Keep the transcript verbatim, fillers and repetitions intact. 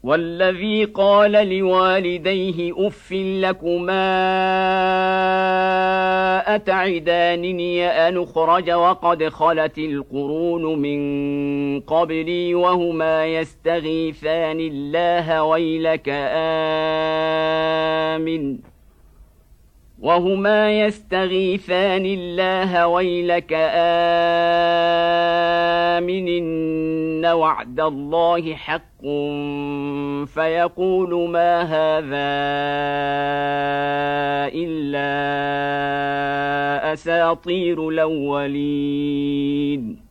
والذي قال لوالديه أف لكما أتعدانني أن أخرج وقد خلت القرون من قبلي وهما يستغيثان الله ويلك آمن وهما يستغيثان الله ويلك آمن إن وعد الله حق فيقول ما هذا إلا أساطير الأولين